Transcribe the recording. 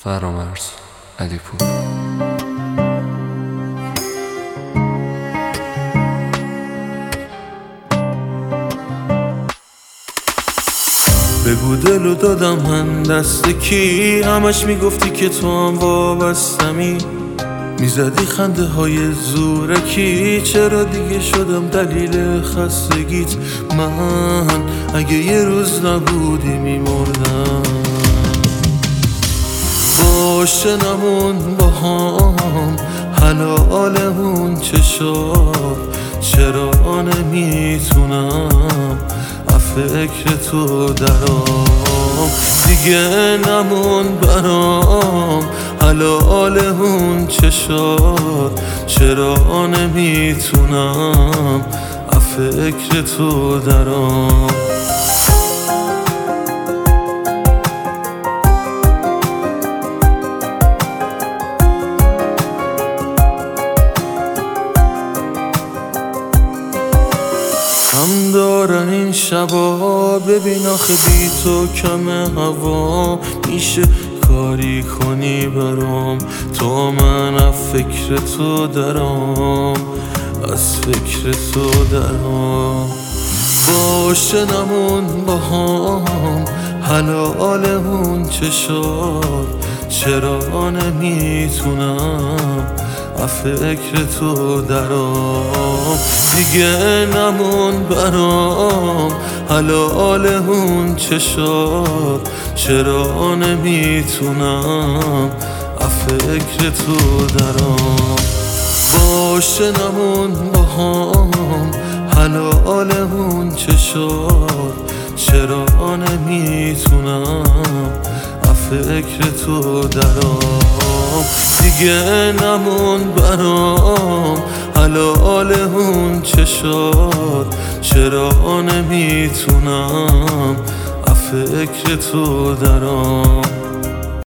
فرامرز علیپور. بگو دلو دادم من دست کی، همش میگفتی که تو هم وابستمی، میزدی خنده های زورکی، چرا دیگه شدم دلیل خستگیت؟ من اگه یه روز نبودی میمردم. باشه نمون با هم حلالمون چشات، چرا نمیتونم فکر تو درام، دیگه نمون برام حلالمون چشات، چرا نمیتونم فکر تو درام. هم دارن این شبا، ببین آخه بی تو کم هوا، میشه کاری کنی برام؟ تو من از فکر تو درام، از فکر تو درام. باشه نمون با هم حلالمون چشات، چرا نمیتونم فکر تو درام، دیگه نمون برام حلالمون چشات، چرا نمیتونم فکر تو درام. باشه نمون با هم حلالمون چشات، چرا نمیتونم فکر تو درام، دیگه نمون برام حلالمون چشات، چرا نمیتونم فکر تو درام.